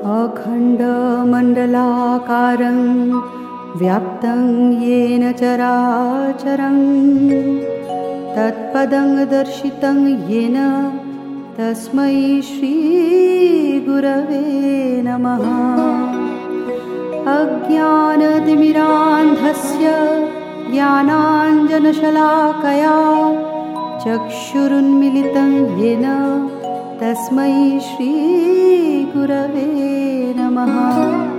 अखण्डमण्डलाकारं व्याप्तं येन चराचरं तत्पदं दर्शितं येन तस्मै श्रीगुरवे नमः। अज्ञानतिमिरान्धस्य ज्ञानाञ्जनशलाकया चक्षुरुन्मिलितं येन तस्मै श्रीगुरवे नमः।